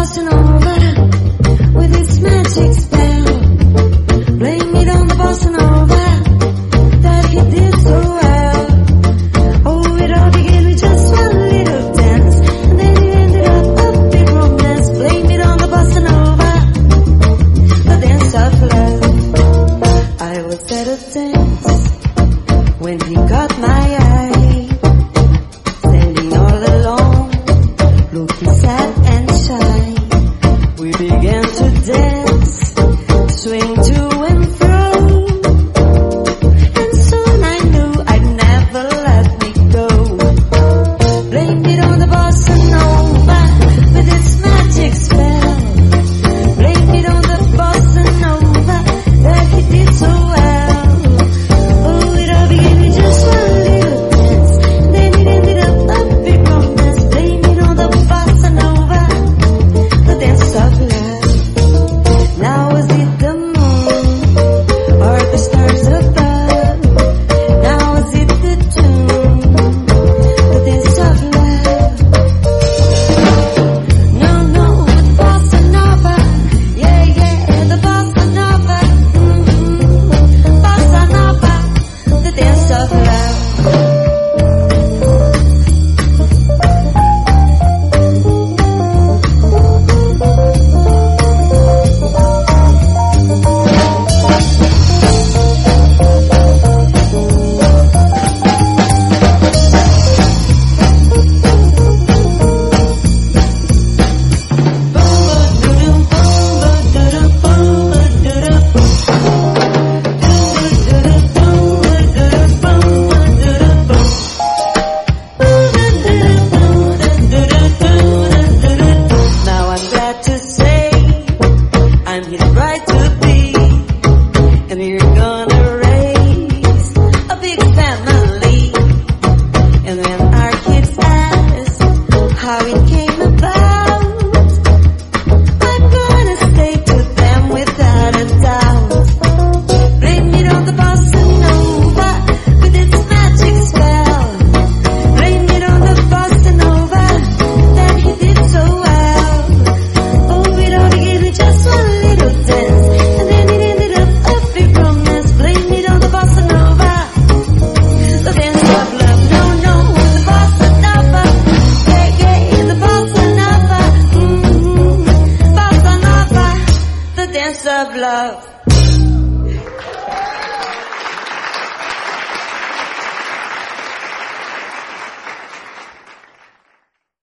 bossa nova with its magic spell. Blame it on the bossa nova that he did so well. Oh, it all began with just one little dance, and then it ended up a big romance. Blame it on the bossa nova, the dance of love. I was at a dance when he caught my eye, standing all alone, looking sad and shy. We began to dance, swing to and fro, and soon I knew I'd never let me go. Blame it on the bossa nova with its magic spell. Blame it on the bossa nova that he did so well. Oh, it all began with just one little dance, then it ended up a big romance. Blame it on the bossa nova, the dance of love. Now was it the moon or the stars above? Now was it the tune, the dance of love? No, the bossa nova, yeah, the bossa nova, bossa nova, the dance of love. Now I'm glad to say I'm his bride to be, and we're gonna raise a big family. And when our kids ask how it came about, I'm gonna say to them without a doubt. Blame it on the bossa nova with its magic spell. Blame it on the bossa nova that he did so well. Oh, it all began with just one little dance, and then it ended up a big romance. Blame it on the bossa nova, the dance of love. No, the bossa nova, yeah, the bossa nova, bossa nova, the dance of love.